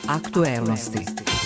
Aktuelnosti.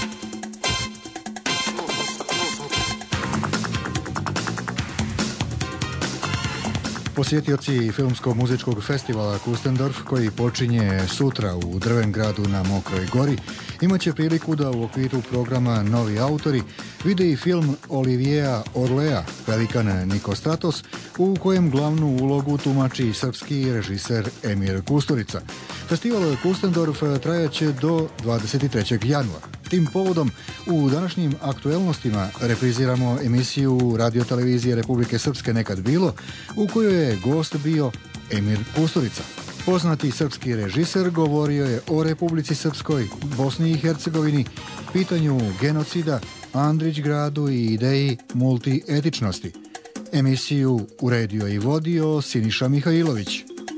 Posjetioci filmsko-muzičkog festivala Kustendorf, koji počinje sutra u Drvengradu na Mokroj gori, imaće priliku da u okviru programa Novi autori vide i film Oliviera Orlea, Velikan Nikostratos, u kojem glavnu ulogu tumači srpski režiser Emir Kusturica. Festival Kustendorf trajaće do 23. januara. Tim povodom u današnjim aktuelnostima repriziramo emisiju radiotelevizije Republike Srpske Nekad bilo, u kojoj je gost bio Emir Kusturica. Poznati srpski režiser govorio je o Republici Srpskoj, Bosni i Hercegovini, pitanju genocida, Andrićgradu i ideji multietičnosti. Emisiju uredio i vodio Siniša Mihajlović.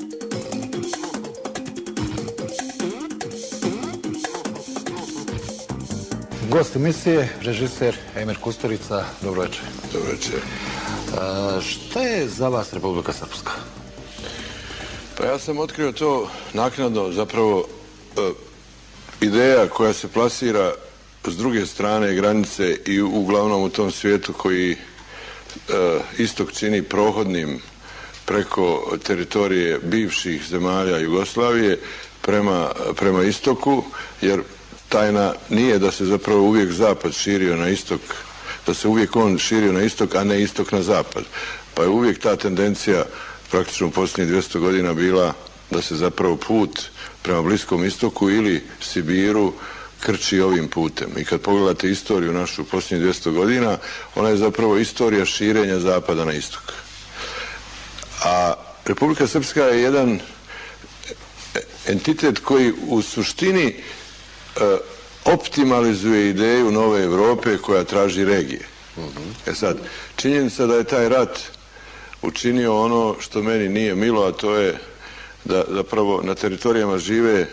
Gost emisije, režiser Emir Kusturica. Dobro večer. Dobro večer. Šta je za vas Republika Srpska? Pa ja sam otkrio to naknadno, zapravo ideja koja se plasira s druge strane granice i uglavnom u tom svijetu koji istok čini prohodnim preko teritorije bivših zemalja Jugoslavije prema istoku, jer tajna nije da se zapravo uvijek zapad širio na istok, da se uvijek on širio na istok, a ne istok na zapad. Pa je uvijek ta tendencija praktično u posljednjih 200 godina bila da se zapravo put prema Bliskom istoku ili Sibiru krči ovim putem. I kad pogledate istoriju našu posljednjih 200 godina, ona je zapravo istorija širenja zapada na istok. A Republika Srpska je jedan entitet koji u suštini optimalizuje ideju nove Europe koja traži regije. Sad, činjenica da je taj rat učinio ono što meni nije milo, a to je da zapravo na teritorijama žive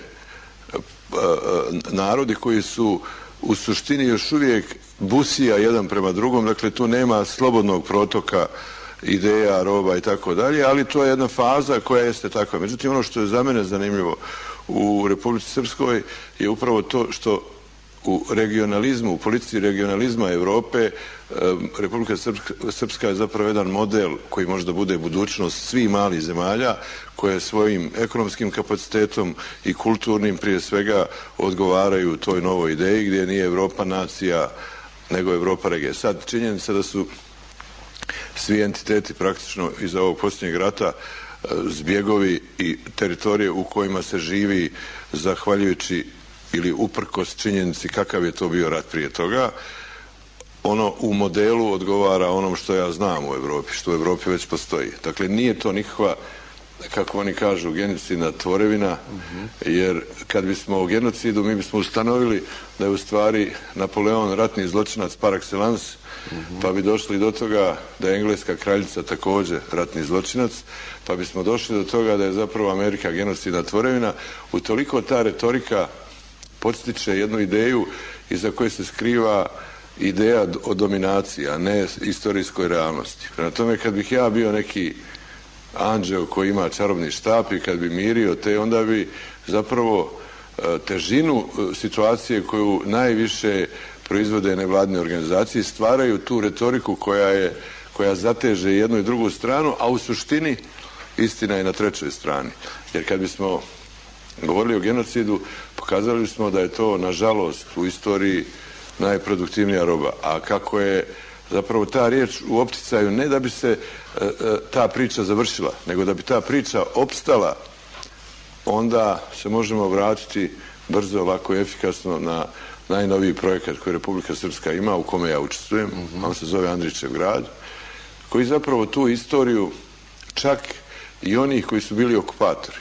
narodi koji su u suštini još uvijek busija jedan prema drugom, dakle tu nema slobodnog protoka ideja, roba i tako dalje, ali to je jedna faza koja jeste takva. Međutim, ono što je za mene zanimljivo u Republici Srpskoj je upravo to što u regionalizmu, u politici regionalizma Europe, Republika Srpska je zapravo jedan model koji možda bude budućnost svih malih zemalja koje svojim ekonomskim kapacitetom i kulturnim prije svega odgovaraju toj novoj ideji gdje nije Europa nacija nego Europa regija. Sad, činjenica da su svi entiteti praktično iz ovog posljednjeg rata zbjegovi i teritorije u kojima se živi zahvaljujući ili uprkos činjenici kakav je to bio rat prije toga, ono u modelu odgovara onom što ja znam u Europi, što u Europi već postoji. Dakle, nije to nikakva, kako oni kažu, genocidna tvorevina, jer kad bismo o genocidu, mi bismo ustanovili da je u stvari Napoleon ratni zločinac par excellence, pa bi došli do toga da je engleska kraljica također ratni zločinac, pa bismo došli do toga da je zapravo Amerika genocidna tvorevina. Utoliko ta retorika podstiče jednu ideju iza koje se skriva ideja o dominaciji, a ne istorijskoj realnosti. Prema tome, kad bih ja bio neki anđeo koji ima čarobni štap i kad bi mirio te, onda bi zapravo težinu situacije koju najviše proizvode nevladine organizacije stvaraju tu retoriku koja zateže jednu i drugu stranu, a u suštini istina je na trećoj strani. Jer kad bismo govorili o genocidu, pokazali smo da je to, nažalost, u istoriji najproduktivnija roba. A kako je zapravo ta riječ u opticaju, ne da bi se ta priča završila, nego da bi ta priča opstala, onda se možemo vratiti brzo, lako i efikasno na najnoviji projekat koji Republika Srpska ima, u kome ja učestvujem. On se zove Andrićev grad, koji zapravo tu istoriju čak i onih koji su bili okupatori.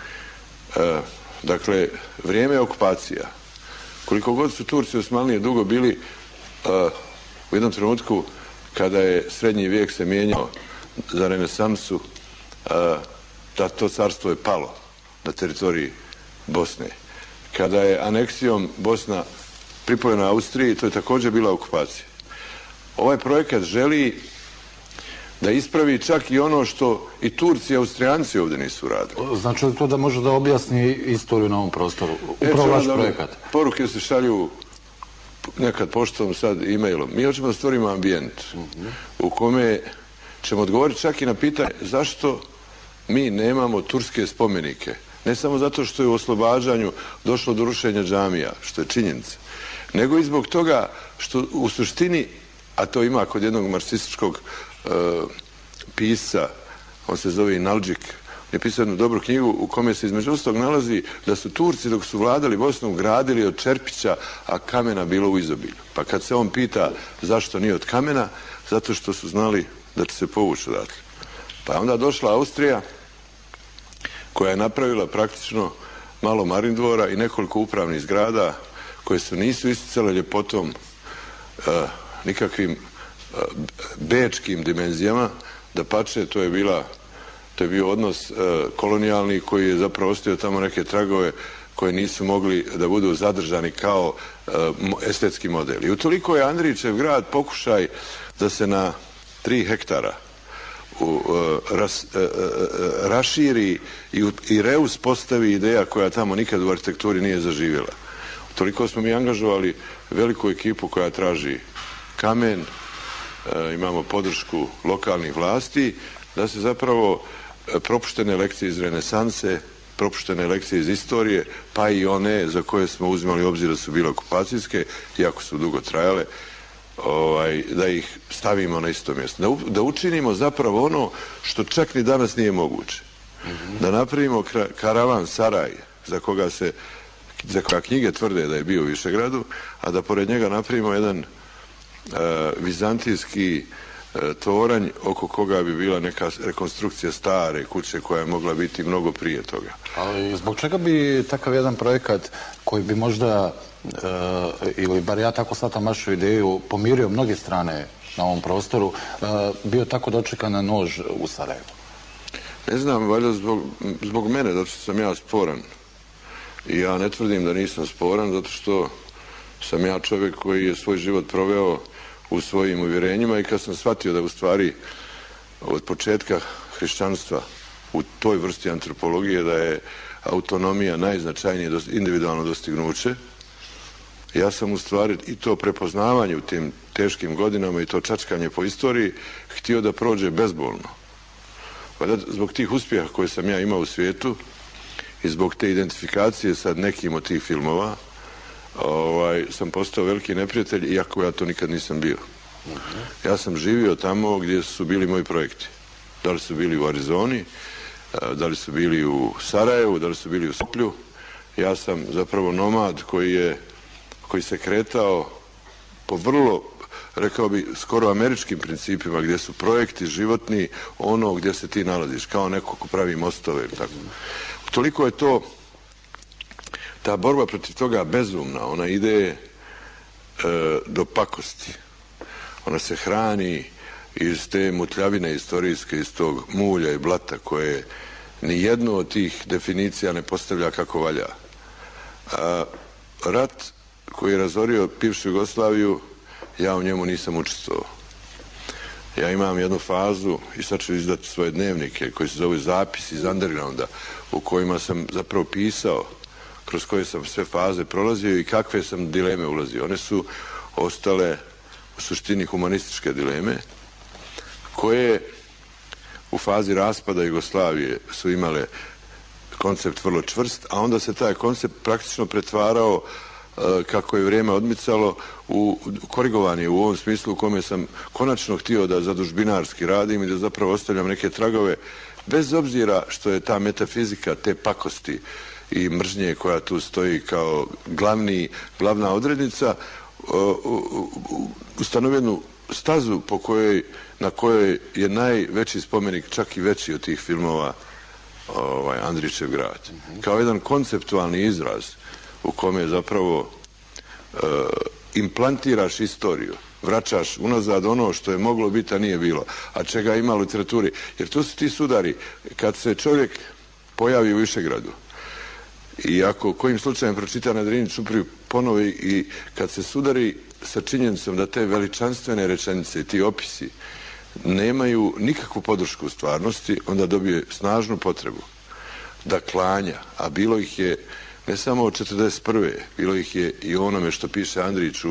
Dakle, vrijeme okupacija, koliko god su Turci Osmanlije dugo bili, u jednom trenutku kada je srednji vijek se mijenjao za renesansu, da to carstvo je palo na teritoriji Bosne. Kada je aneksijom Bosna pripojena Austriji, to je također bila okupacija. Ovaj projekat želi da ispravi čak i ono što i Turci i Austrijanci ovdje nisu radili. Znači li to da može da objasni istoriju na ovom prostoru? Upravo vaš projekat. Poruke se šalju nekad poštom, sad e-mailom. Mi hoćemo da stvorimo ambijent u kome ćemo odgovoriti čak i na pitanje zašto mi nemamo turske spomenike. Ne samo zato što je u oslobađanju došlo do rušenja džamija, što je činjenica, nego i zbog toga što u suštini, a to ima kod jednog marksističkog pisca, on se zove Nalđik, je pisao jednu dobru knjigu u kome se između ostalog nalazi da su Turci dok su vladali Bosnom gradili od čerpića, a kamena bilo u izobilju. Pa kad se on pita zašto nije od kamena, zato što su znali da će se povući odatle. Pa je onda došla Austrija koja je napravila praktično malo Marindvora i nekoliko upravnih zgrada koje su nisu isticale ljepotom nikakvim bečkim dimenzijama, dapače to je bio odnos kolonijalni koji je zapravo ostavio tamo neke tragove koje nisu mogli da budu zadržani kao estetski model. I utoliko je Andrićev grad pokušaj da se na 3 hektara raširi i reuspostavi ideja koja tamo nikad u arhitekturi nije zaživjela. Toliko smo mi angažovali veliku ekipu koja traži kamen, imamo podršku lokalnih vlasti, da se zapravo propuštene lekcije iz renesanse, propuštene lekcije iz istorije, pa i one za koje smo uzimali obzir da su bile okupacijske, iako su dugo trajale, da ih stavimo na isto mjesto. Da učinimo zapravo ono što čak ni danas nije moguće. Da napravimo karavan Saraj, za koga knjige tvrde da je bio u Višegradu, a da pored njega napravimo jedan vizantijski toranj oko koga bi bila neka rekonstrukcija stare kuće koja je mogla biti mnogo prije toga. Ali zbog čega bi takav jedan projekat koji bi možda, ili bar ja tako shvatam vašu ideju, pomirio mnoge strane na ovom prostoru, bio tako dočekan na nož u Sarajevu? Ne znam, valjda zbog mene, zato što sam ja sporan. I ja ne tvrdim da nisam sporan, zato što sam ja čovjek koji je svoj život proveo u svojim uvjerenjima i kad sam shvatio da u stvari od početka hrišćanstva u toj vrsti antropologije da je autonomija najznačajnije individualno dostignuće, ja sam u stvari i to prepoznavanje u tim teškim godinama i to čačkanje po istoriji htio da prođe bezbolno. Zbog tih uspjeha koje sam ja imao u svijetu i zbog te identifikacije sa nekim od tih filmova sam postao veliki neprijatelj, iako ja to nikad nisam bio. Ja sam živio tamo gdje su bili moji projekti. Da li su bili u Arizoni, da li su bili u Sarajevu, da li su bili u Skoplju. Ja sam zapravo nomad koji se kretao po vrlo, rekao bi, skoro američkim principima, gdje su projekti životni ono gdje se ti nalaziš, kao neko ko pravi mostove ili tako. Toliko je to, ta borba protiv toga bezumna, ona ide do pakosti. Ona se hrani iz te mutljavine istorijske, iz tog mulja i blata koje ni jednu od tih definicija ne postavlja kako valja. Rat koji je razorio bivšu Jugoslaviju, ja u njemu nisam učestvovao. Ja imam jednu fazu i sad ću izdati svoje dnevnike koji se zove Zapis iz undergrounda, u kojima sam zapravo pisao, kroz koje sam sve faze prolazio i kakve sam dileme ulazio. One su ostale u suštini humanističke dileme, koje u fazi raspada Jugoslavije su imale koncept vrlo čvrst, a onda se taj koncept praktično pretvarao kako je vrijeme odmicalo korigovan je u ovom smislu u kome sam konačno htio da zadužbinarski radim i da zapravo ostavljam neke tragove, bez obzira što je ta metafizika te pakosti i mržnje koja tu stoji kao glavna odrednica, ustanovljenu stazu na kojoj je najveći spomenik, čak i veći od tih filmova, Andrićev grad. Kao jedan konceptualni izraz u kome zapravo implantiraš istoriju, vraćaš unazad ono što je moglo biti, a nije bilo, a čega ima u literaturi. Jer to su ti sudari. Kad se čovjek pojavi u Višegradu i ako kojim slučajem pročita na Drini Čupriju ponovi i kad se sudari sa činjenicom da te veličanstvene rečenice i ti opisi nemaju nikakvu podršku u stvarnosti, onda dobije snažnu potrebu da klanja, a bilo ih je ne samo od 1941. Bilo ih je i onome što piše Andrić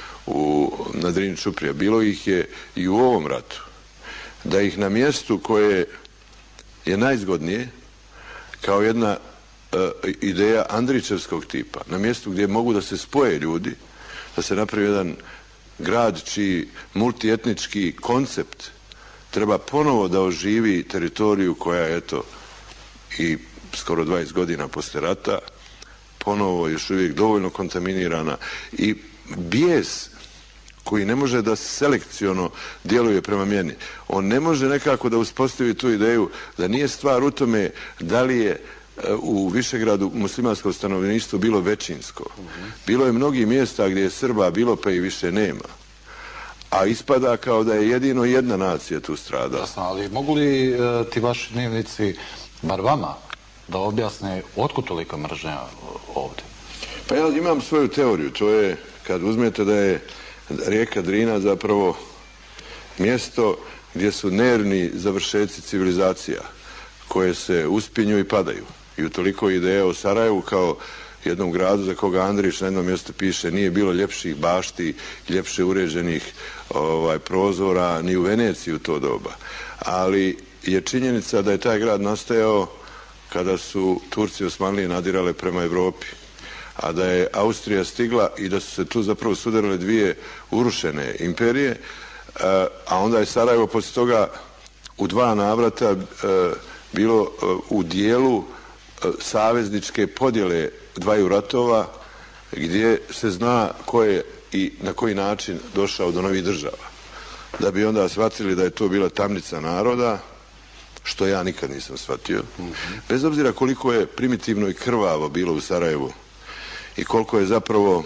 na Drini Čuprija, bilo ih je i u ovom ratu, da ih na mjestu koje je najzgodnije, kao jedna ideja Andrićevskog tipa, na mjestu gdje mogu da se spoje ljudi, da se napravi jedan grad čiji multietnički koncept treba ponovo da oživi teritoriju koja je, eto, i skoro 20 godina poslije rata, ponovo još uvijek dovoljno kontaminirana, i bijes koji ne može da selekciono djeluje prema mjeni. On ne može nekako da uspostavi tu ideju da nije stvar u tome da li je u Višegradu muslimansko stanovništvo bilo većinsko. Bilo je mnogih mjesta gdje je Srba bilo pa i više nema. A ispada kao da je jedino jedna nacija tu stradala. Jasno, ali mogu li ti vaši dnevnici, bar vama, da objasne otkud tolika mržnja ovdje? Pa ja imam svoju teoriju. To je kad uzmete da je rijeka Drina zapravo mjesto gdje su nervni završeci civilizacija koje se uspinju i padaju. I utoliko ideja o Sarajevu kao jednom gradu za koga Andrić na jednom mjestu piše nije bilo ljepših bašti, ljepše uređenih prozora ni u Veneciji u to doba. Ali je činjenica da je taj grad nastajao kada su Turci Osmanlije nadirale prema Europi, a da je Austrija stigla i da su se tu zapravo sudarile dvije urušene imperije, a onda je Sarajevo poslije toga u dva navrata bilo u dijelu savezničke podjele dvaju ratova, gdje se zna ko je i na koji način došao do novih država. Da bi onda shvatili da je to bila tamnica naroda, što ja nikad nisam shvatio, bez obzira koliko je primitivno i krvavo bilo u Sarajevu i koliko je zapravo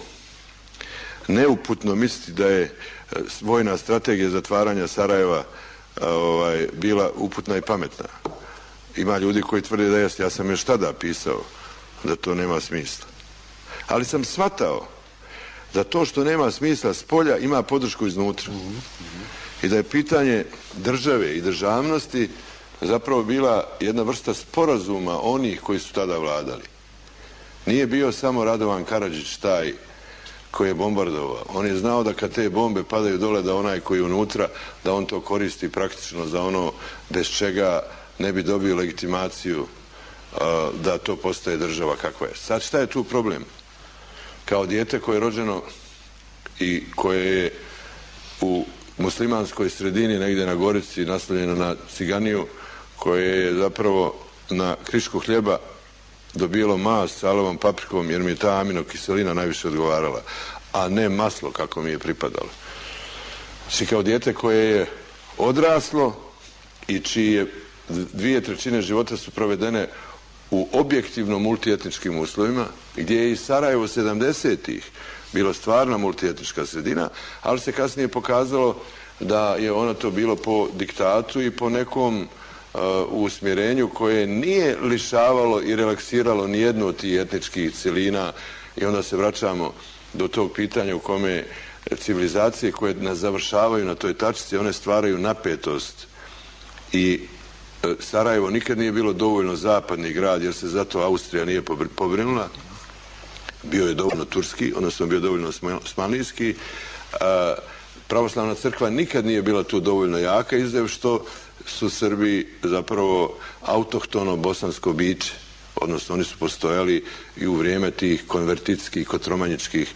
neuputno misliti da je vojna strategija zatvaranja Sarajeva bila uputna i pametna. Ima ljudi koji tvrde da jest, ja sam još tada pisao da to nema smisla. Ali sam shvatao da to što nema smisla s polja ima podršku iznutra. I da je pitanje države i državnosti zapravo bila jedna vrsta sporazuma onih koji su tada vladali. Nije bio samo Radovan Karadžić taj koji je bombardovao. On je znao da kad te bombe padaju dole, da onaj koji je unutra, da on to koristi praktično za ono bez čega ne bi dobio legitimaciju da to postaje država kakva je. Sad šta je tu problem? Kao dijete koje je rođeno i koje je u muslimanskoj sredini negdje na Gorici naslonjeno na ciganiju, koje je zapravo na krišku hljeba dobilo mast s alovom paprikom jer mi je ta aminokiselina najviše odgovarala, a ne maslo kako mi je pripadalo. Znači kao dijete koje je odraslo i čije 2/3 života su provedene u objektivno multietničkim uslovima, gdje je i Sarajevo 70-ih bilo stvarna multietnička sredina, ali se kasnije pokazalo da je ono to bilo po diktatu i po nekom usmjerenju koje nije lišavalo i relaksiralo nijednu od tih etničkih cjelina, i onda se vraćamo do tog pitanja u kome civilizacije koje nas završavaju na toj tačici, one stvaraju napetost, i Sarajevo nikad nije bilo dovoljno zapadni grad jer se zato Austrija nije pobrinula. Bio je dovoljno turski, odnosno bio dovoljno osmanlijski. Pravoslavna crkva nikad nije bila tu dovoljno jaka, izuzev što su Srbi zapravo autohtono bosansko biće, odnosno oni su postojali i u vrijeme tih konvertitskih, kotromanjičkih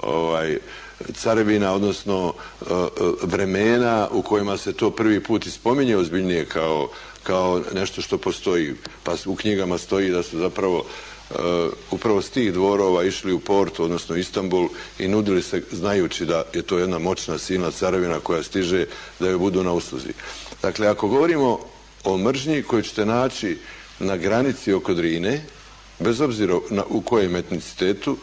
carevina, odnosno vremena u kojima se to prvi put ispominje ozbiljnije kao nešto što postoji. Pa u knjigama stoji da su zapravo upravo s tih dvorova išli u Portu, odnosno Istanbul, i nudili se znajući da je to jedna moćna silna carevina koja stiže da joj budu na usluzi. Dakle, ako govorimo o mržnji koju ćete naći na granici oko Drine, bez obzira u kojem etnicitetu,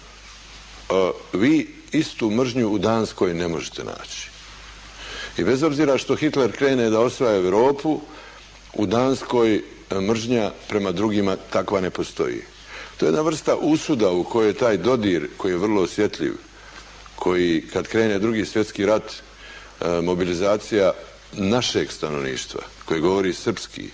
vi istu mržnju u Danskoj ne možete naći. I bez obzira što Hitler krene da osvaja Europu, u Danskoj mržnja prema drugima takva ne postoji. To je jedna vrsta usuda u kojoj taj dodir, koji je vrlo osjetljiv, koji kad krene Drugi svjetski rat, mobilizacija našeg stanovništva, koji govori srpski,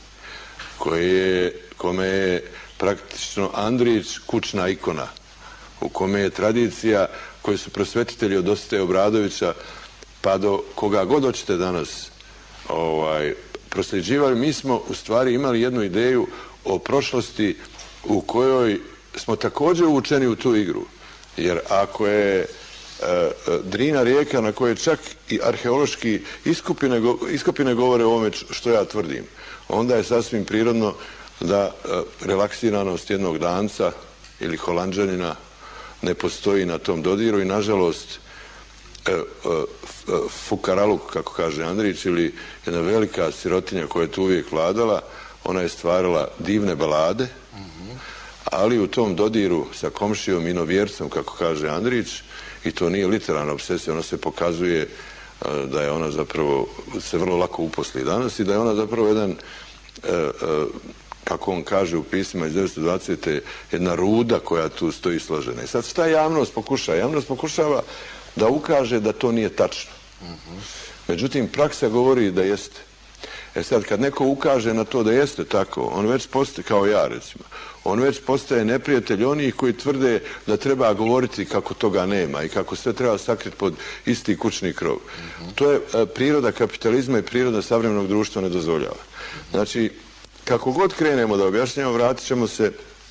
kome je praktično Andrić kućna ikona, u kome je tradicija koje su prosvetitelji od Dositeja Obradovića pa do koga god hoćete danas prosljeđivali. Mi smo u stvari imali jednu ideju o prošlosti u kojoj smo također uvučeni u tu igru. Jer ako je Drina rijeka na kojoj čak i arheološki iskopine govore o ovome što ja tvrdim, onda je sasvim prirodno da relaksiranost jednog Danca ili Holanđanina ne postoji na tom dodiru i nažalost fukaraluk, kako kaže Andrić, ili jedna velika sirotinja koja je tu uvijek vladala, ona je stvarala divne balade, ali u tom dodiru sa komšijom inovjercem, kako kaže Andrić, i to nije literarna obsesija, ona se pokazuje da je ona zapravo se vrlo lako uposli danas i da je ona zapravo jedan, kako on kaže u pismima iz 1920. jedna ruda koja tu stoji složena. I sad šta javnost pokušava? Javnost pokušava da ukaže da to nije tačno. Međutim, praksa govori da jeste. Sad, kad neko ukaže na to da jeste tako, on već postaje, kao ja recimo, on već postaje neprijatelj onih koji tvrde da treba govoriti kako toga nema i kako sve treba sakriti pod isti kućni krov. To je priroda kapitalizma i priroda savremenog društva ne dozvoljava. Znači, kako god krenemo da objašnjamo, vratit ćemo se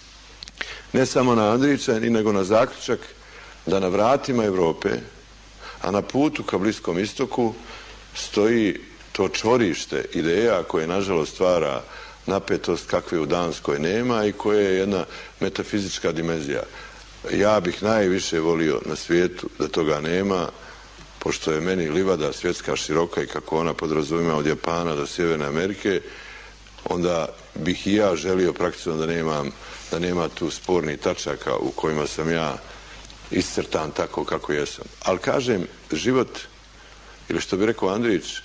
ne samo na Andrića, nego na zaključak da na vratima Europe, a na putu ka Bliskom istoku, stoji to čvorište ideja koje nažalost stvara napetost kakve u Danskoj nema i koje je jedna metafizička dimenzija. Ja bih najviše volio na svijetu da toga nema, pošto je meni livada svjetska široka i kako ona podrazumijeva od Japana do Sjeverne Amerike, onda bih i ja želio praktično da nema tu spornih tačaka u kojima sam ja iscrtan tako kako jesam. Ali kažem, život, ili što bi rekao Andrić,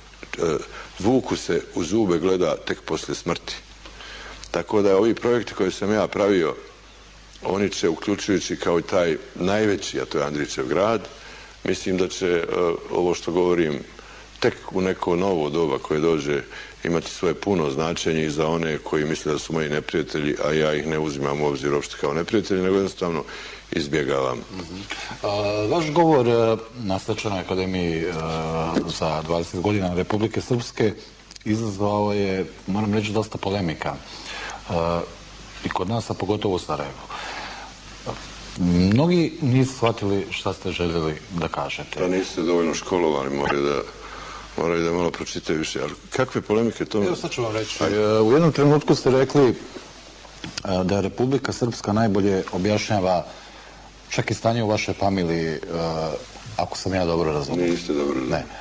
vuku se u zube gleda tek poslije smrti. Tako da ovi projekti koje sam ja pravio, oni će, uključujući kao i taj najveći, a to je Andrićev grad, mislim da će ovo što govorim tek u neko novo doba koje dođe imati svoje puno značenje i za one koji misle da su moji neprijatelji, a ja ih ne uzimam u obzir uopšte kao neprijatelji, nego jednostavno izbjegavam. Vaš govor na Svečanoj akademiji za 20 godina Republike Srpske izazvao je, moram reći, dosta polemika. I kod nas, a pogotovo u Sarajevu. Mnogi nisu shvatili šta ste željeli da kažete. Pa niste dovoljno školovani, moraju da malo pročitaju više. Ali kakve polemike to... Evo sad ću vam reći. U jednom trenutku ste rekli da Republika Srpska najbolje objašnjava čak i stanje u vašoj familiji, ako sam ja dobro razumio. Niste dobro razumio. Ne.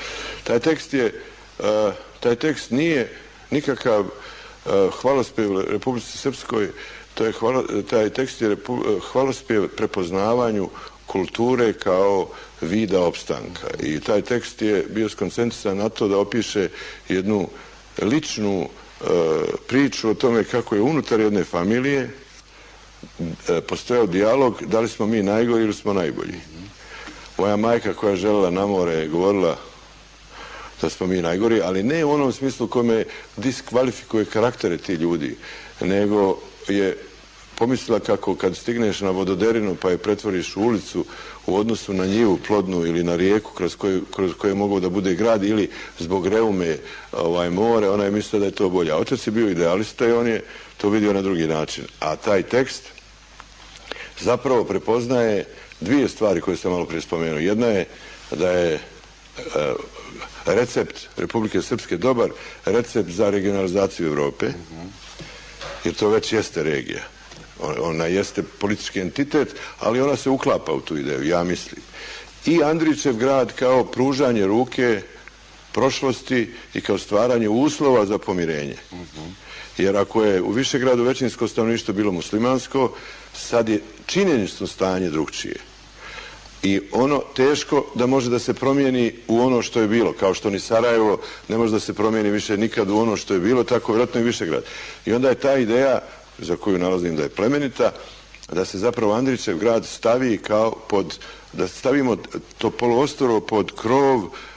Taj tekst nije nikakav hvalospjev Republici Srpskoj, taj tekst je hvalospjev prepoznavanju kulture kao vida opstanka. I taj tekst je bio skoncentrisan na to da opiše jednu ličnu priču o tome kako je unutar jedne familije postojao dijalog da li smo mi najgori ili smo najbolji. Moja majka koja je željela na more je govorila da smo mi najgori, ali ne u onom smislu kome diskvalifikuje karaktere ti ljudi, nego je pomislila kako kad stigneš na vododerinu pa je pretvoriš u ulicu u odnosu na njivu plodnu ili na rijeku kroz koju mogu da bude grad ili zbog reume more, ona je mislila da je to bolje. A otac je bio idealista i on je to vidio na drugi način. A taj tekst zapravo prepoznaje dvije stvari koje sam malo prije spomenuo. Jedna je da je recept Republike Srpske dobar recept za regionalizaciju Europe, jer to već jeste regija. Ona jeste politički entitet, ali ona se uklapa u tu ideju, ja mislim. I Andrićev grad kao pružanje ruke prošlosti i kao stvaranje uslova za pomirenje. Jer ako je u Višegradu većinsko stanovništvo bilo muslimansko, sad je činjenično stanje drugčije. I ono teško da može da se promijeni u ono što je bilo, kao što ni Sarajevo ne može da se promijeni više nikad u ono što je bilo, tako vjerojatno i Višegrad. I onda je ta ideja, za koju nalazim da je plemenita, da se zapravo Andrićev grad stavi kao da stavimo to poluostrvo pod krov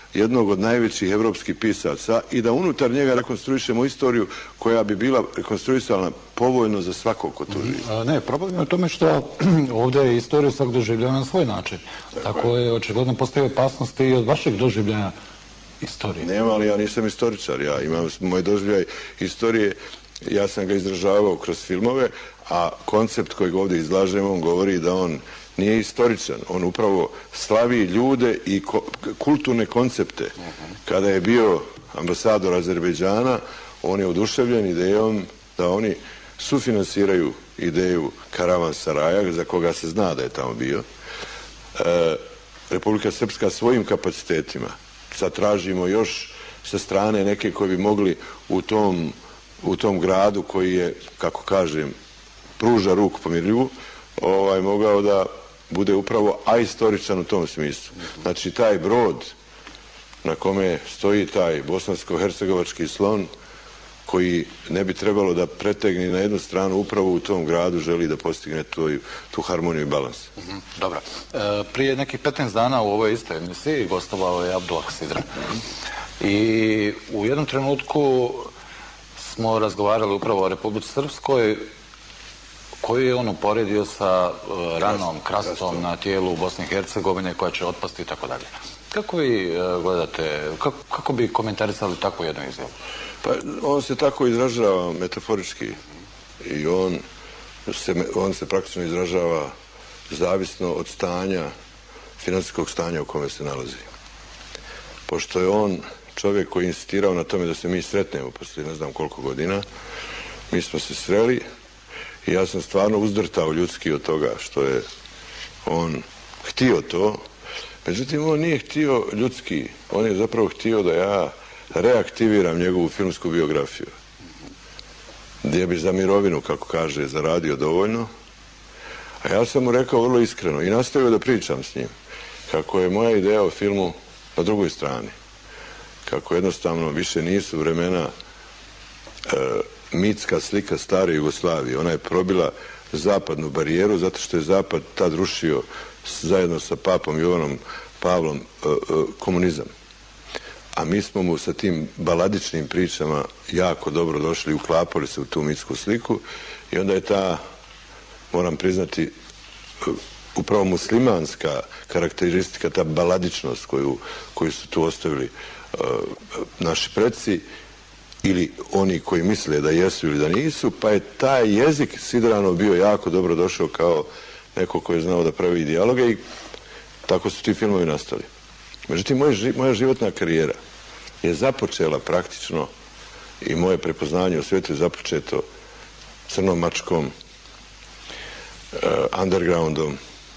jednog od najvećih evropskih pisaca i da unutar njega rekonstruišemo istoriju koja bi bila rekonstruisana povoljno za svakog ko to živi. Ne, problem je u tome što ovdje je istoriju svak doživljava na svoj način. Tako je očigledno postoji opasnosti i od vašeg doživljaja istorije. Nema, ali ja nisam istoričar. Ja imam moj doživljaj istorije, ja sam ga izražavao kroz filmove, a koncept kojeg ovdje izlažemo, on govori da on nije istoričan. On upravo slavi ljude i kulturne koncepte. Kada je bio ambasador Azerbejdžana, on je oduševljen idejom da oni sufinansiraju ideju Karavan Saraja, za koga se zna da je tamo bio. Republika Srpska svojim kapacitetima. Sad tražimo još sa strane neke koji bi mogli u tom gradu koji je, kako kažem, pruža ruku pomirljivu, mogao da bude upravo ahistoričan u tom smislu. Znači, taj brod na kome stoji taj bosansko-hercegovački slon, koji ne bi trebalo da pretegne na jednu stranu, upravo u tom gradu želi da postigne tu harmoniju i balans. Dobro. Prije nekih 15 dana u ovoj istoj emisiji gostovao je Abdullah Sidran. I u jednom trenutku smo razgovarali upravo o Republici Srpskoj, koju je on uporedio sa ranom, krastom na tijelu Bosne i Hercegovine koja će otpasti i tako dalje. Kako vi gledate, kako bi komentarisali takvu jednu izjavu? Pa on se tako izražava metaforički i on se praktično izražava zavisno od stanja, financijskog stanja u kome se nalazi. Pošto je on čovjek koji je insistirao na tome da se mi sretnemo poslije ne znam koliko godina, mi smo se sreli i ja sam stvarno uzdrtao ljudski od toga što je on htio to. Međutim, on nije htio ljudski, on je zapravo htio da ja reaktiviram njegovu filmsku biografiju. Gdje bi za mirovinu, kako kaže, zaradio dovoljno. A ja sam mu rekao vrlo iskreno i nastavio da pričam s njim kako je moja ideja o filmu na drugoj strani. Kako jednostavno više nisu vremena mitska slika stare Jugoslavije. Ona je probila zapadnu barijeru zato što je zapad tad rušio zajedno sa papom Jovanom Pavlom komunizam. A mi smo mu sa tim baladičnim pričama jako dobro došli, uklapali se u tu mitsku sliku i onda je ta, moram priznati, upravo muslimanska karakteristika, ta baladičnost koju su tu ostavili naši preci ili oni koji misle da jesu ili da nisu, pa je taj jezik Sidranov bio jako dobro došao kao neko koji je znao da pravi dijaloge i tako su ti filmovi nastali. Međutim, moja životna karijera je započela praktično i moje prepoznanje u svijetu je započeto Crnom mačkom, Undergroundom,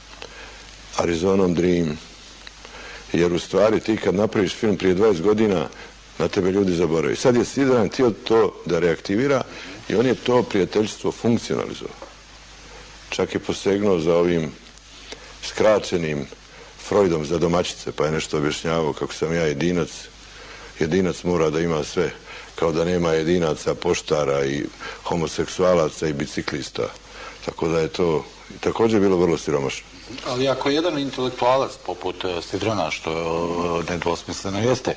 Arizonom Dream, jer u stvari ti kad napraviš film prije 20 godina na tebe ljudi zaboravi. Sad je Sidran htio to da reaktivira i on je to prijateljstvo funkcionalizovao. Čak je posegnuo za ovim skraćenim Freudom za domaćice, pa je nešto objašnjavao kako sam ja jedinac. Jedinac mora da ima sve, kao da nema jedinaca, poštara i homoseksualaca i biciklista. Tako da je to također bilo vrlo siromašno. Ali ako jedan intelektualac poput Sidrana, što nedvosmisleno jeste,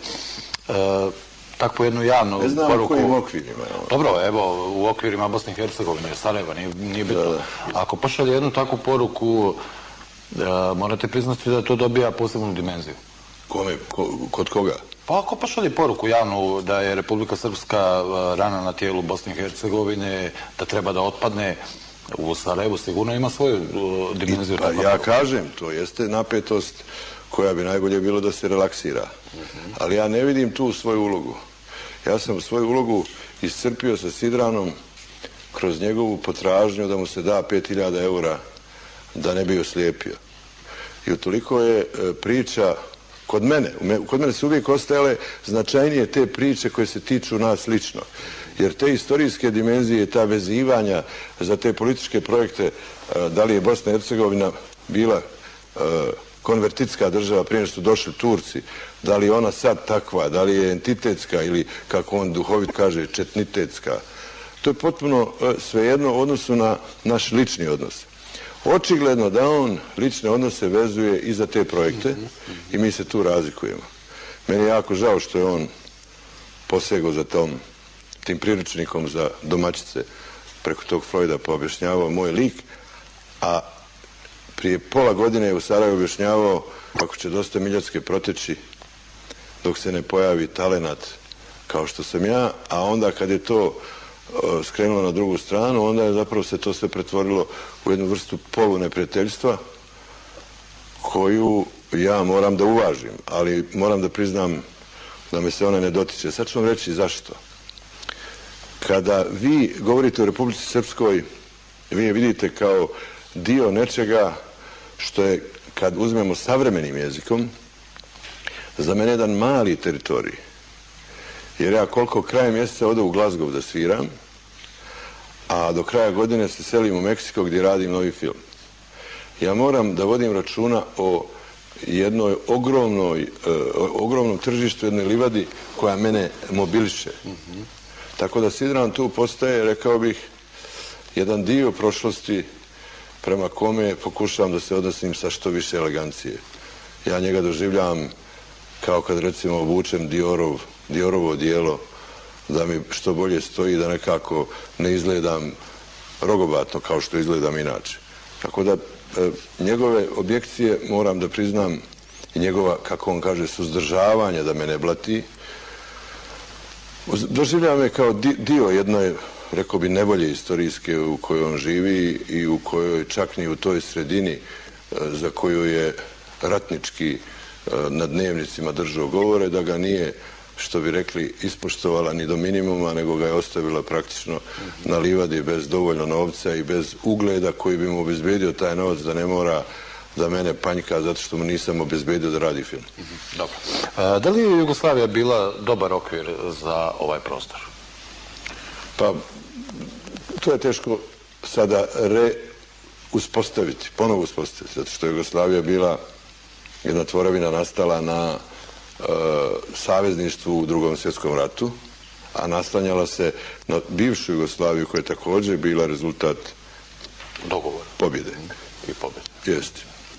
takvu jednu javnu poruku... Ne znam u kojim okvirima. Dobro, evo, u okvirima Bosne i Hercegovine, Sarajeva, nije bitno. Ako pošalje jednu takvu poruku, morate priznati da to dobija posebnu dimenziju. Kome? Kod koga? Pa ako pošalje poruku javnu da je Republika Srpska rana na tijelu Bosne i Hercegovine, da treba da otpadne, u Sarajevu sigurno ima svoju dimenziju. Pa ja kažem, to jeste napetost koja bi najbolje bilo da se relaksira. Ali ja ne vidim tu svoju ulogu. Ja sam svoju ulogu iscrpio sa Sidranom kroz njegovu potražnju da mu se da 5.000 eura da ne bi oslijepio. I utoliko je priča kod mene su uvijek ostajale značajnije te priče koje se tiču nas lično. Jer te historijske dimenzije, ta vezivanja za te političke projekte, da li je Bosna i Hercegovina bila konvertitska država prije što su došli Turci, da li je ona sad takva, da li je entitetska ili, kako on duhovit kaže, četnitetska. To je potpuno svejedno u odnosu na naš lični odnos. Očigledno da on lične odnose vezuje i za te projekte i mi se tu razlikujemo. Meni je jako žao što je on posegao za tim priručnikom za domaćice, preko tog Freuda poobjašnjavao moj lik, a prije pola godine je u Sarajevu objašnjavao kako će dosta Miljacke proteći dok se ne pojavi talenat kao što sam ja, a onda kad je to skrenulo na drugu stranu, onda je zapravo se to sve pretvorilo u jednu vrstu poluneprijateljstva koju ja moram da uvažim, ali moram da priznam da me se ona ne dotiče. Sad ću vam reći zašto. Kada vi govorite o Republici Srpskoj, vi je vidite kao dio nečega što je, kad uzmemo savremenim jezikom, za mene jedan mali teritorij. Jer ja koliko krajem mjeseca odu u Glasgow da sviram, a do kraja godine se selim u Meksiko gdje radim novi film. Ja moram da vodim računa o jednoj ogromnom tržištu, jednoj livadi koja mene mobiliše. Tako da Sidran tu postaje, rekao bih, jedan dio prošlosti prema kome pokušavam da se odnosim sa što više elegancije. Ja njega doživljavam kao kad recimo obučem Diorovo odijelo, da mi što bolje stoji, da nekako ne izgledam rogobatno kao što izgledam inače. Tako da njegove objekcije, moram da priznam, i njegova, kako on kaže, suzdržavanje da me ne blati, doživljavam je kao dio jedne, rekao bi, nevolje istorijske u kojoj on živi i u kojoj čak ni u toj sredini za koju je ratnički na dnevnicima držao govore, da ga nije, što bi rekli, ispoštovala ni do minimuma, nego ga je ostavila praktično na livadi bez dovoljno novca i bez ugleda koji bi mu obezbedio taj novac da ne mora da mene panjka zato što mu nisam obezbedio da radi film. Dobro. Da li je Jugoslavija bila dobar okvir za ovaj prostor? Pa, to je teško sada ponovo uspostaviti, zato što je Jugoslavija bila jedna tvorevina nastala na savezništvu u Drugom svjetskom ratu, a naslanjala se na bivšu Jugoslaviju koja je također bila rezultat dogovora, pobjede. I pobjede. Jeste.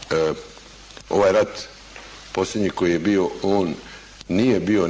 Ovaj rat posljednji koji je bio, on nije bio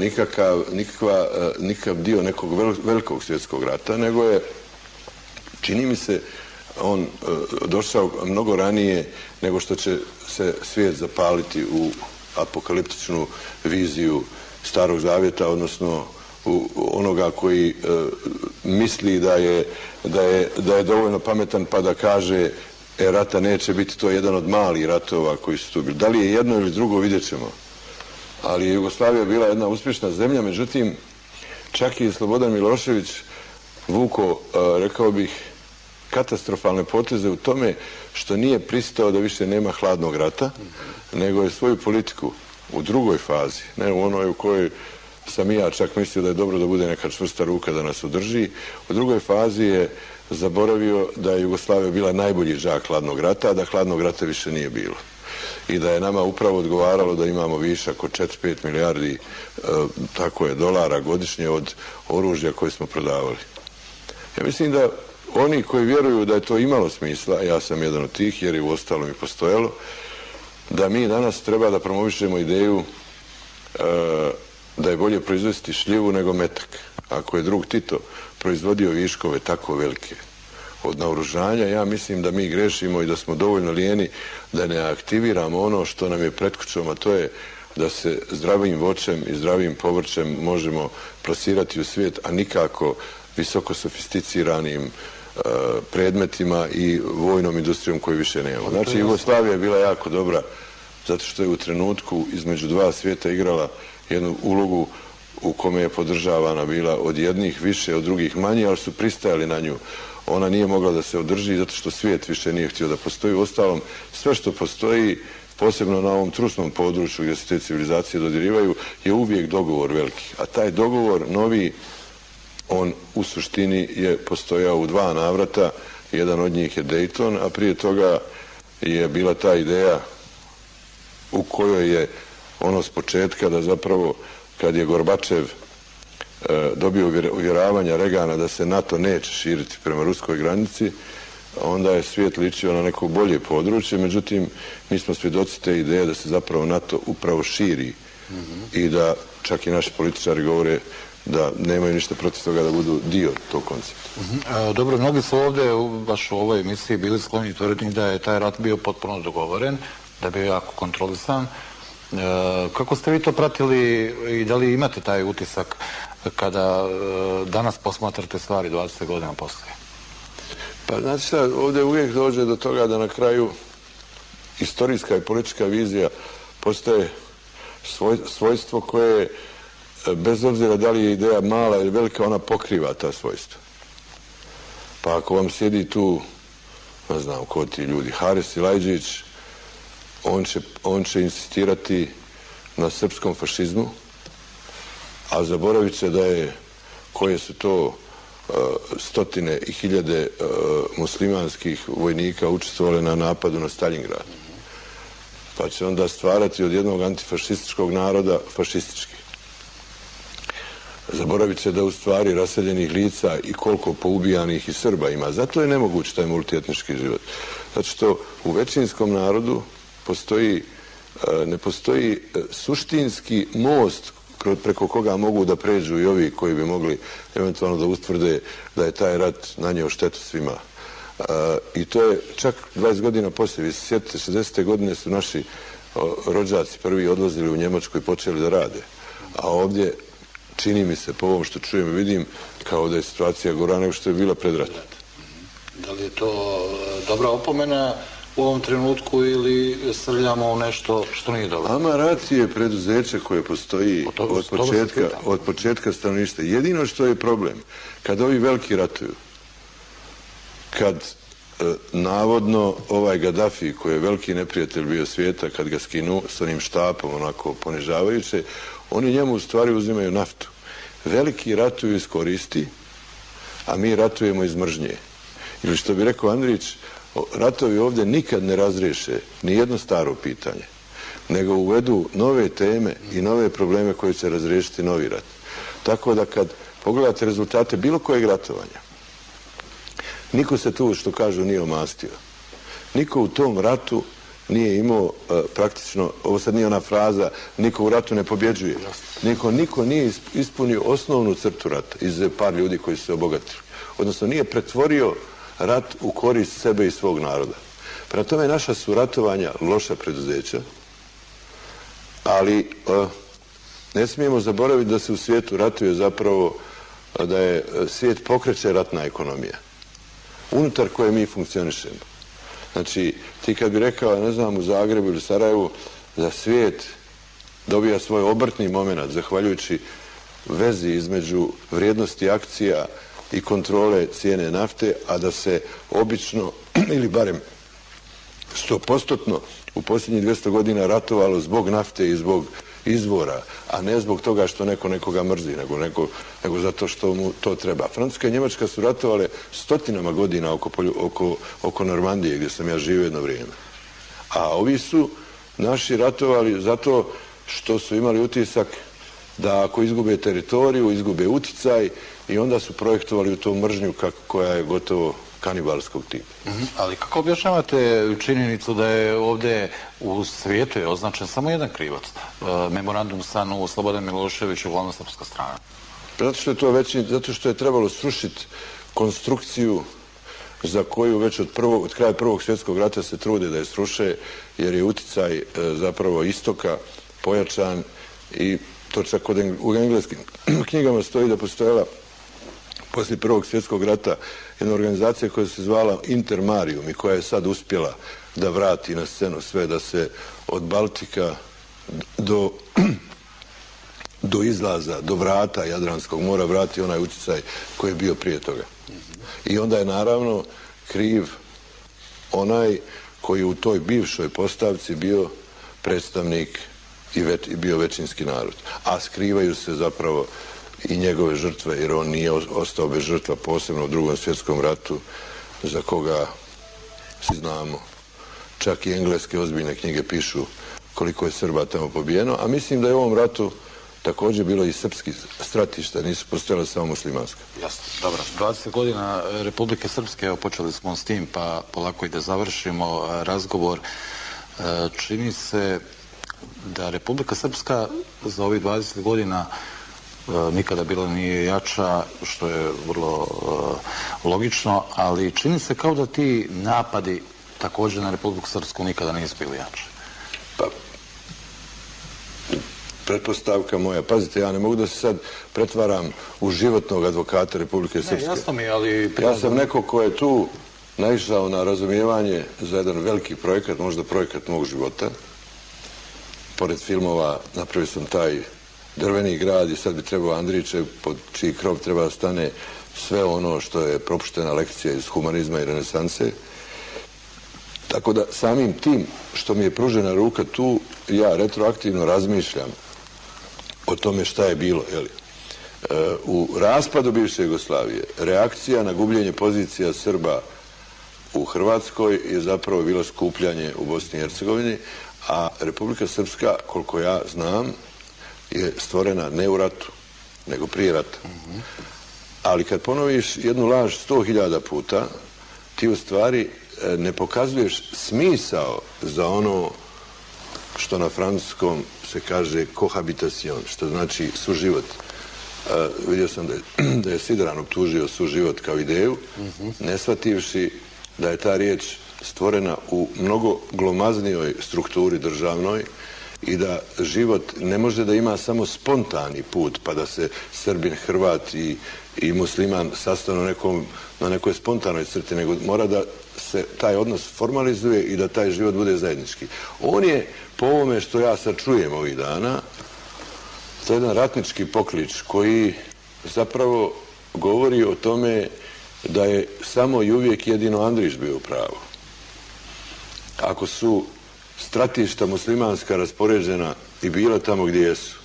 nikakav dio nekog velikog svjetskog rata, nego je, čini mi se, on došao mnogo ranije nego što će se svijet zapaliti u apokaliptičnu viziju Starog Zavjeta, odnosno onoga koji misli da je dovoljno pametan pa da kaže rata neće biti, to je jedan od malih ratova koji su tu bili. Da li je jedno ili drugo, vidjet ćemo. Ali je Jugoslavija bila jedna uspješna zemlja, međutim čak i Slobodan Milošević vuko, rekao bih, katastrofalne poteze u tome što nije pristao da više nema hladnog rata, nego je svoju politiku u drugoj fazi, ne u onoj u kojoj sam i ja čak mislio da je dobro da bude neka čvrsta ruka da nas održi, u drugoj fazi je zaboravio da je Jugoslavija bila najbolji đak hladnog rata, a da hladnog rata više nije bilo. I da je nama upravo odgovaralo da imamo višak od 4-5 milijardi dolara godišnje od oružja koje smo prodavali. Ja mislim da oni koji vjeruju da je to imalo smisla, ja sam jedan od tih jer je u ostalom i postojalo, da mi danas treba da promovišemo ideju da je bolje proizvesti šljivu nego metak. Ako je drug Tito proizvodio viškove tako velike od naoružanja, ja mislim da mi grešimo i da smo dovoljno lijeni da ne aktiviramo ono što nam je pred kućom, a to je da se zdravim voćem i zdravim povrćem možemo plasirati u svijet, a nikako visoko sofisticiranim predmetima i vojnom industrijom koju više nemamo. Znači, Jugoslavija je bila jako dobra zato što je u trenutku između dva svijeta igrala jednu ulogu u kome je podržavana bila od jednih više, od drugih manje, ali su pristajali na nju. Ona nije mogla da se održi zato što svijet više nije htio da postoji. Uostalom, sve što postoji, posebno na ovom trusnom području gdje se te civilizacije dodirivaju, je uvijek dogovor veliki. A taj dogovor novi, on u suštini je postojao u dva navrata. Jedan od njih je Dayton, a prije toga je bila ta ideja u kojoj je ono s početka da zapravo kad je Gorbačev dobio uvjeravanja Regana da se NATO neće širiti prema ruskoj granici, onda je svijet ličio na neko bolje područje, međutim mi smo svjedoci te ideje da se zapravo NATO upravo širi i da čak i naši političari govore da nemaju ništa protiv toga da budu dio tog koncepta. Dobro, mnogi su ovdje, baš u ovoj emisiji, bili skloni tvrditi da je taj rat bio potpuno dogovoren, da je bio jako kontrolisan. Kako ste vi to pratili i da li imate taj utisak kada danas posmatrate stvari 20 godina poslije? Pa znate šta, ovdje uvijek dođe do toga da na kraju istorijska i politička vizija postaje svojstvo koje, bez obzira da li je ideja mala ili velika, ona pokriva ta svojstva. Pa ako vam sjedi tu, ne znam ko ti ljudi, Haris Silajdžić, on će insistirati na srpskom fašizmu, a zaboravit će da je, koje su to stotine i hiljade muslimanskih vojnika učestvovali na napadu na Stalingrad. Pa će onda stvarati od jednog antifašističkog naroda fašistički. Zaboravit će da u stvari raseljenih lica i koliko poubijanih i Srba ima. Zato je nemoguć taj multietnički život. Zato što u većinskom narodu ne postoji suštinski most preko koga mogu da pređu i ovi koji bi mogli eventualno da utvrde da je taj rat nanio štetu svima. I to je čak 20 godina poslije. Vi se sjetite, 60. godine su naši rođaci prvi odlazili u Njemačku i počeli da rade. A ovdje, čini mi se, po ovom što čujem i vidim, kao da je situacija gora nego što je bila pred ratom. Da li je to dobra opomena u ovom trenutku ili srljamo u nešto što nije dobro? Amarat je preduzeće koje postoji od početka stanovništva. Jedino što je problem, kad ovi veliki ratuju, kad navodno ovaj Gaddafi, koji je veliki neprijatelj bio svijeta, kad ga skinu s onim štapom onako ponižavajuće, oni njemu u stvari uzimaju naftu. Veliki ratuju iz koristi, a mi ratujemo iz mržnje. Ili što bi rekao Andrić, ratovi ovdje nikad ne razriješe ni jedno staro pitanje, nego uvedu nove teme i nove probleme koje će razriješiti novi rat. Tako da kad pogledate rezultate bilo kojeg ratovanja, niko se tu, što kažu, nije omastio. Niko u tom ratu nije imao praktično, ovo sad nije ona fraza, niko u ratu ne pobjeđuje. Niko nije ispunio osnovnu crtu rata iz par ljudi koji su se obogatili. Odnosno nije pretvorio rat u korist sebe i svog naroda. Prema tome naša su ratovanja loša preduzeća, ali ne smijemo zaboraviti da se u svijetu ratuje zapravo, da je svijet pokreće ratna ekonomija, unutar koje mi funkcionišemo. Znači, ti kad bi rekao, ne znam, u Zagrebu ili Sarajevu, da svijet dobija svoj obrtni moment zahvaljujući vezi između vrijednosti akcija i kontrole cijene nafte, a da se obično, ili barem 100% u posljednjih 200 godina ratovalo zbog nafte i zbog izvora, a ne zbog toga što neko nekoga mrzi, nego zato što mu to treba. Francuska i Njemačka su ratovale stotinama godina oko Normandije, gdje sam ja živio jedno vrijeme. A ovi su naši ratovali zato što su imali utisak da ako izgube teritoriju, izgube uticaj, i onda su projektovali u tu mržnju koja je gotovo kanibalskog tipa. Ali kako objašnjavate činjenicu da je ovdje u svijetu je označen samo jedan krivac, memorandum Sanu, Slobodan Milošević, uglavnom srpska strana? Zato što je trebalo srušiti konstrukciju za koju već od kraja Prvog svjetskog rata se trude da je sruše, jer je uticaj zapravo istoka pojačan, i to čak u engleskim knjigama stoji da postojala poslije Prvog svjetskog rata jedna organizacija koja se zvala Intermarium i koja je sad uspjela da vrati na scenu sve, da se od Baltika do izlaza, do vrata Jadranskog mora vrati onaj utjecaj koji je bio prije toga. I onda je naravno kriv onaj koji u toj bivšoj postavci bio predstavnik i bio većinski narod. A skrivaju se zapravo i njegove žrtve, jer on nije ostao bez žrtva, posebno u Drugom svjetskom ratu, za koga svi znamo. Čak i engleske ozbiljne knjige pišu koliko je Srba tamo pobijeno, a mislim da je u ovom ratu također bilo i srpski stratišta, nisu postojala samo muslimanska. Jasno, dobro. 20 godina Republike Srpske, evo počeli smo s tim, pa polako i da završimo razgovor. Čini se, da Republika Srpska za ovih 20 godina nikada bila nije jača, što je vrlo logično, ali čini se kao da ti napadi također na Republiku Srpsku nikada nisu bili jači. Pa, pretpostavka moja, pazite, ja ne mogu da se sad pretvaram u životnog advokata Republike Srpske. Ne, jasno mi, ali... Ja sam neko ko je tu naišao na razumijevanje za jedan veliki projekat, možda projekat mog života. Pored filmova napravio sam taj Drveni grad i sad bi trebao Andrićev, pod čiji krov treba da stane sve ono što je propuštena lekcija iz humanizma i renesanse. Tako da samim tim što mi je pružena ruka tu, ja retroaktivno razmišljam o tome šta je bilo. U raspadu bivše Jugoslavije reakcija na gubljenje pozicija Srba u Hrvatskoj je zapravo bilo skupljanje u Bosni i Hercegovini, a Republika Srpska, koliko ja znam, je stvorena ne u ratu, nego prije rata. Ali kad ponoviš jednu laž 100.000 puta, ti u stvari ne pokazuješ smisao za ono što na francuskom se kaže cohabitation, što znači suživot. Vidio sam da je Sidran optužio suživot kao ideju, ne shvativši da je ta riječ stvorena u mnogo glomaznijoj strukturi državnoj i da život ne može da ima samo spontani put, pa da se Srbin, Hrvat i musliman sastanu na nekoj spontanoj crti, nego mora da se taj odnos formalizuje i da taj život bude zajednički. On je, po ovome što ja sad čujem ovih dana, to je jedan ratnički poklič koji zapravo govori o tome da je samo i uvijek jedino Andrić bio u pravu. Ako su stratišta muslimanska raspoređena i bila tamo gdje jesu,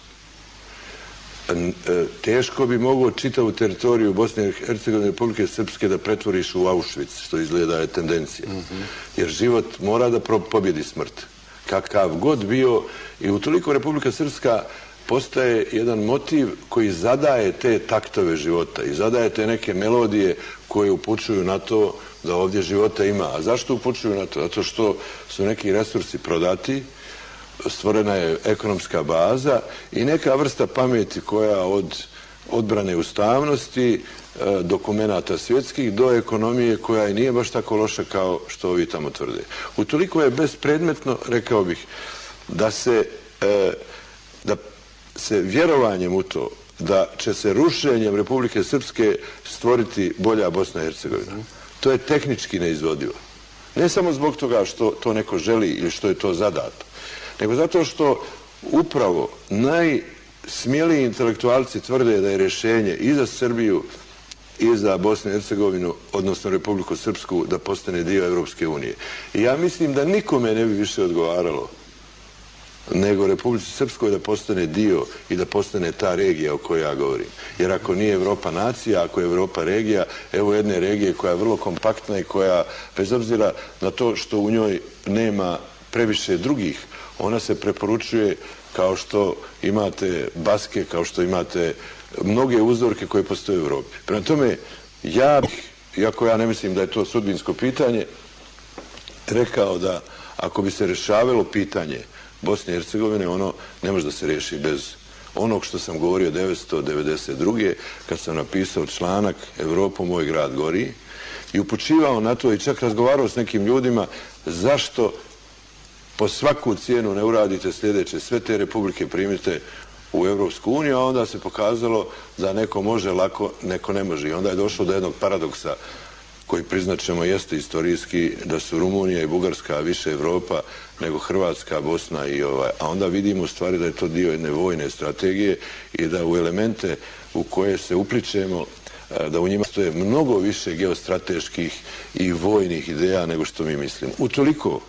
teško bi mogao čitavu teritoriju Bosne i Hercegovine i Republike Srpske da pretvoriš u Auschwitz, što izgleda je tendencija. Jer život mora da pobjedi smrt. Kakav god bio, i utoliko Republika Srpska postaje jedan motiv koji zadaje te taktove života i zadaje te neke melodije koje upućuju na to da ovdje života ima. A zašto upućuju na to? Zato što su neki resursi prodati, stvorena je ekonomska baza i neka vrsta pameti koja od odbrane ustavnosti, dokumenata svjetskih do ekonomije koja i nije baš tako loša kao što ovi tamo tvrde. Utoliko je bespredmetno, rekao bih, da se vjerovanjem u to da će se rušenjem Republike Srpske stvoriti bolja Bosna i Hercegovina. To je tehnički neizvodivo. Ne samo zbog toga što to neko želi ili što je to zadato, nego zato što upravo najsmijeliji intelektualci tvrde da je rješenje i za Srbiju i za Bosnu i Hercegovinu, odnosno Republiku Srpsku, da postane dio Evropske unije. I ja mislim da nikome ne bi više odgovaralo nego Republici Srpskoj da postane dio i da postane ta regija o kojoj ja govorim. Jer ako nije Evropa nacija, ako je Evropa regija, evo jedne regije koja je vrlo kompaktna i koja, bez obzira na to što u njoj nema previše drugih, ona se preporučuje kao što imate Baske, kao što imate mnoge uzorke koje postoje u Evropi. Prema tome, ja bih, iako ja ne mislim da je to sudbinsko pitanje, rekao da ako bi se rješavalo pitanje Bosne i Hercegovine, ono ne može da se riješi bez onog što sam govorio 1992. kad sam napisao članak Evropo, moj grad gori, i upućivao na to i čak razgovarao s nekim ljudima zašto po svaku cijenu ne uradite sljedeće, sve te republike primite u Evropsku uniju, a onda se pokazalo da neko može lako, neko ne može. I onda je došlo do jednog paradoksa koji, priznaćemo, jeste istorijski, da su Rumunija i Bugarska više Evropa nego Hrvatska, Bosna i a onda vidimo u stvari da je to dio jedne vojne strategije i da u elemente u koje se upličemo, da u njima stoje mnogo više geostrateških i vojnih ideja nego što mi mislimo. Utoliko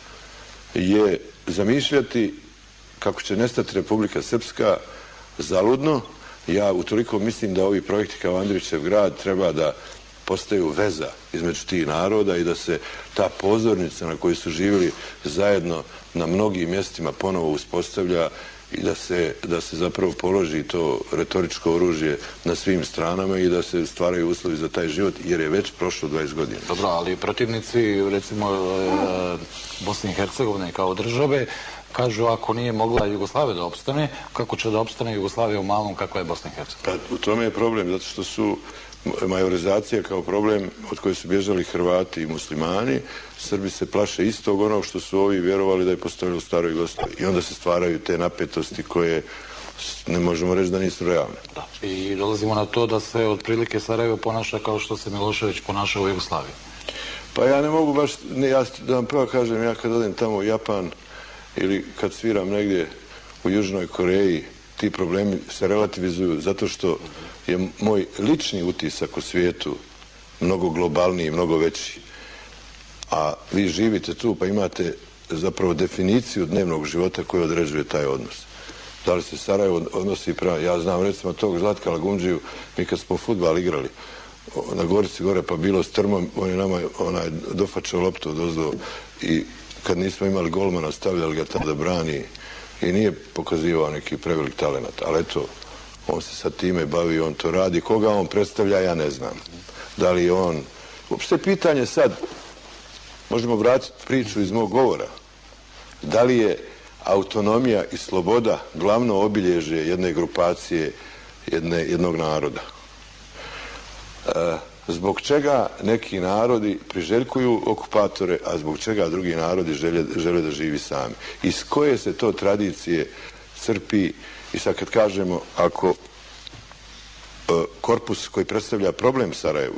je zamišljati kako će nestati Republika Srpska zaludno. Ja utoliko mislim da ovi projekti kao Andrićev grad treba da postaju veza između tih naroda i da se ta pozornica na kojoj su živjeli zajedno na mnogim mjestima ponovo uspostavlja i da se zapravo položi to retoričko oružje na svim stranama i da se stvaraju uslovi za taj život, jer je već prošlo 20 godina. Dobro, ali protivnici, recimo, Bosne i Hercegovine kao države kažu ako nije mogla Jugoslavija da opstane, kako će da opstane Jugoslavija u malom kakva je Bosna i Hercegovina? Pa u tome je problem, zato što su majorizacija kao problem od koje su bježali Hrvati i muslimani. Srbi se plaše istog onog što su ovi vjerovali da je postojalo u staroj Jugoslaviji. I onda se stvaraju te napetosti koje ne možemo reći da nisu realne. Da. I dolazimo na to da se otprilike Sarajevo ponaša kao što se Milošević ponašao u Jugoslaviji. Pa ja ne mogu baš, da vam prvo kažem, ja kad odem tamo u Japan ili kad sviram negdje u Južnoj Koreji, ti problemi se relativizuju zato što je moj lični utisak u svijetu mnogo globalniji, mnogo veći. A vi živite tu pa imate zapravo definiciju dnevnog života koja određuje taj odnos. Da li se Sarajevo odnosi prema... Ja znam recimo tog Zlatka Lagundžiju, mi kad smo fudbal igrali na Gorici gore pa bilo strmom, on je nama dofačao loptu odozdo i kad nismo imali golmana stavljali ga tamo da brani i nije pokazivao neki prevelik talenat, ali eto, on se sa time bavi, on to radi. Koga on predstavlja, ja ne znam. Da li on... Uopšte pitanje sad, možemo vratiti priču iz mog govora, da li je autonomija i sloboda glavno obilježje jedne grupacije, jednog naroda. Zbog čega neki narodi priželjkuju okupatore, a zbog čega drugi narodi žele da živi sami. Iz koje se to tradicije crpi i sad kad kažemo ako korpus koji predstavlja problem Sarajevu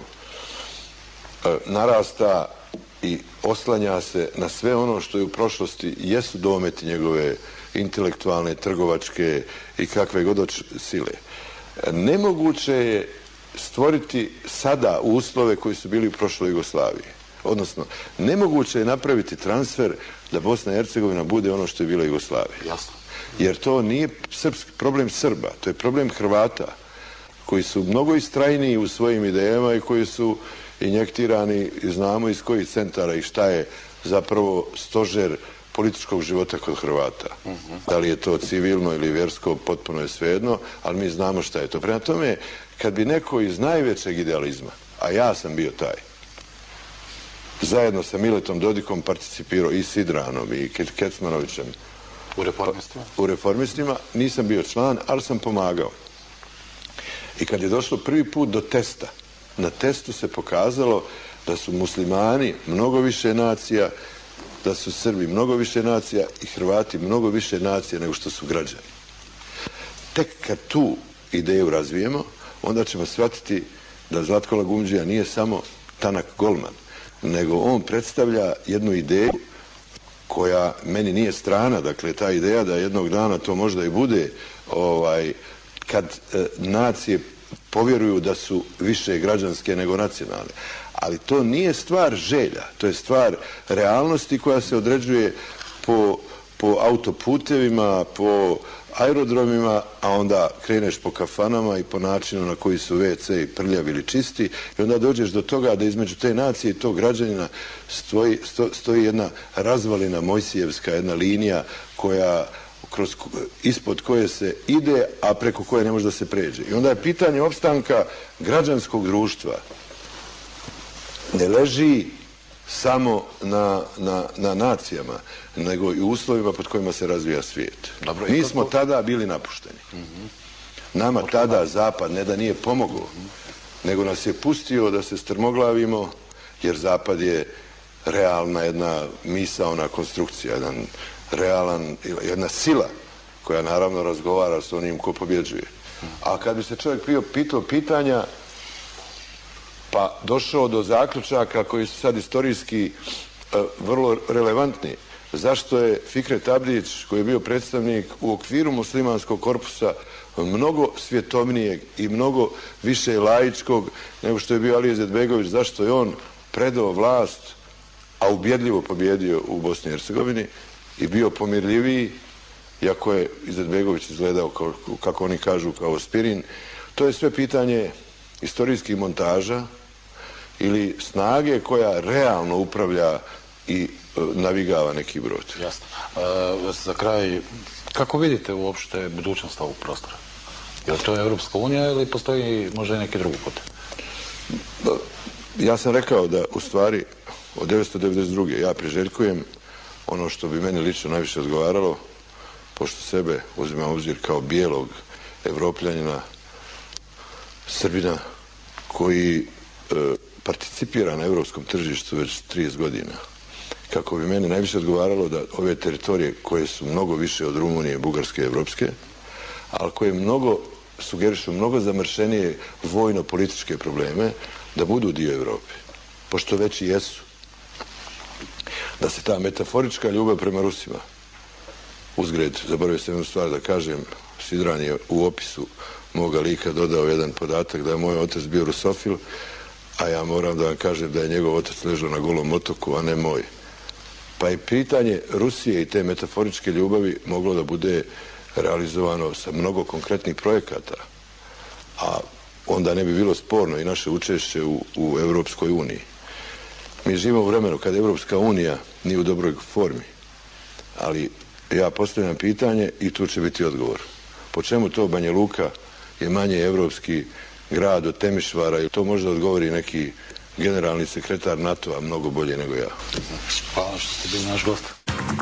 narasta i oslanja se na sve ono što je u prošlosti jesu dometi njegove intelektualne, trgovačke i kakve god sile. Nemoguće je stvoriti sada uslove koji su bili u prošloj Jugoslaviji. Odnosno, nemoguće je napraviti transfer da Bosna i Hercegovina bude ono što je bila Jugoslavija. Jasno. Jer to nije problem Srba, to je problem Hrvata koji su mnogo istrajniji u svojim idejama i koji su injektirani i znamo iz kojih centara i šta je zapravo stožer političkog života kod Hrvata. Da li je to civilno ili vjersko, potpuno je svejedno, ali mi znamo šta je to. Prema tome, kad bi neko iz najvećeg idealizma, a ja sam bio taj, zajedno sa Miletom Dodikom participirao i Sidranom i Kecmanovićem u Reformistima, nisam bio član, ali sam pomagao. I kad je došlo prvi put do testa, na testu se pokazalo da su muslimani mnogo više nacija, da su Srbi mnogo više nacija i Hrvati mnogo više nacija nego što su građani. Tek kad tu ideju razvijemo, onda ćemo shvatiti da Zlatko Lagundžija nije samo tanak golman, nego on predstavlja jednu ideju koja meni nije strana, dakle ta ideja da jednog dana to možda i bude kad nacije povjeruju da su više građanske nego nacionalne. Ali to nije stvar želja, to je stvar realnosti koja se određuje po autoputevima, po aerodromima, a onda kreneš po kafanama i po načinu na koji su WC prljavi ili čisti i onda dođeš do toga da između te nacije i tog građanina stoji jedna razvalina mojsijevska, jedna linija ispod koje se ide, a preko koje ne može da se pređe. I onda je pitanje opstanka građanskog društva ne leži samo na nacijama, nego i uslovima pod kojima se razvija svijet. Mi smo tada bili napušteni. Nama tada Zapad ne da nije pomogao, nego nas je pustio da se strmoglavimo, jer Zapad je realna jedna misaona konstrukcija, jedna sila koja naravno razgovara s onim ko pobjeđuje. A kad bi se čovjek pitao pitanja pa došao do zaključaka koji su sad istorijski vrlo relevantni, zašto je Fikret Abdić, koji je bio predstavnik u okviru muslimanskog korpusa, mnogo svjetovnijeg i mnogo više laičkog nego što je bio Alija Izetbegović, zašto je on predao vlast, a ubjedljivo pobjedio u Bosni i Hercegovini i bio pomirljiviji, iako je Izetbegović izgledao, kako oni kažu, kao aspirin. To je sve pitanje istorijskih montaža ili snage koja realno upravlja i navigava neki brod. Jasno. Za kraj, kako vidite uopšte budućnost ovog prostora? Je li to Evropska unija ili postoji možda i neki drugi put? Ja sam rekao da u stvari od 1992. ja priželjkujem ono što bi meni lično najviše odgovaralo, pošto sebe uzimam u obzir kao bijelog Evropljanina, Srbina, koji participira na europskom tržištu već 30 godina. Kako bi meni najviše odgovaralo da ove teritorije koje su mnogo više od Rumunije, Bugarske i Evropske, ali koje sugerišu mnogo zamršenije vojno-političke probleme, da budu dio Evrope, pošto već i jesu. Da se ta metaforička ljubav prema Rusima, uzgred, zaboravio sam jednu stvar da kažem, Sidran je u opisu moga lika dodao jedan podatak da je moj otac bio rusofil, a ja moram da vam kažem da je njegov otac ležao na Golom otoku, a ne moj. Pa i pitanje Rusije i te metaforičke ljubavi moglo da bude realizovano sa mnogo konkretnih projekata, a onda ne bi bilo sporno i naše učešće u Evropskoj uniji. Mi živimo u vremenu kada Evropska unija nije u dobroj formi, ali ja postavljam pitanje i tu će biti odgovor. Po čemu to Banja Luka je manje evropski grad od Temišvara i to možda odgovori neki generalni sekretar NATO-a mnogo bolje nego ja. Hvala što ste bili naš gost.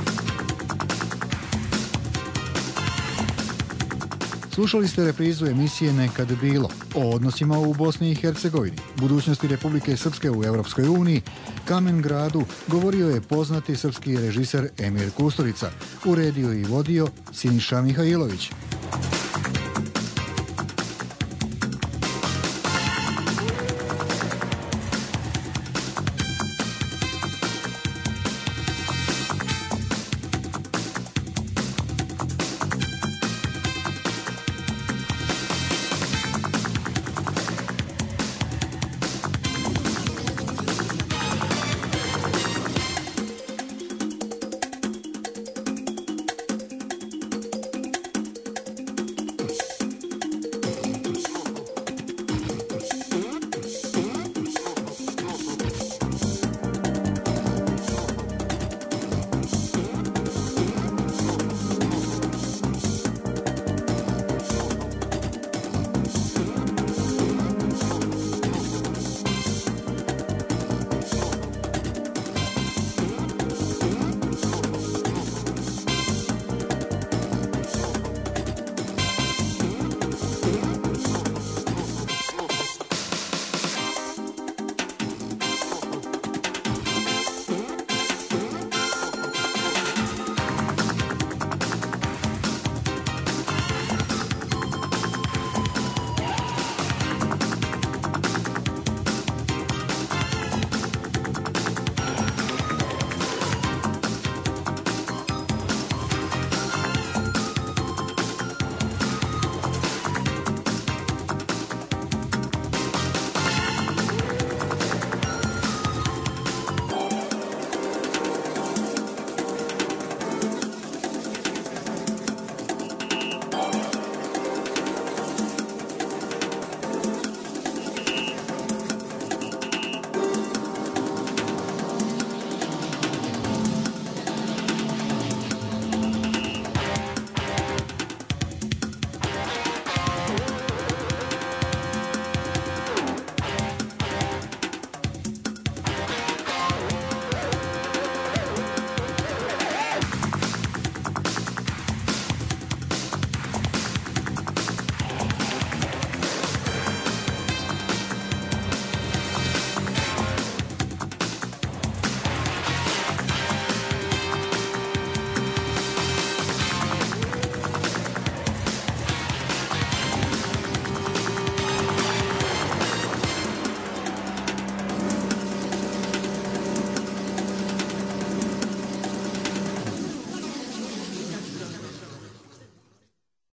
Slušali ste reprizu emisije Nekad bilo o odnosima u Bosni i Hercegovini, budućnosti Republike Srpske u Europskoj uniji, Kamen Gradu govorio je poznati srpski režiser Emir Kusturica, uredio i vodio Siniša Mihajlović.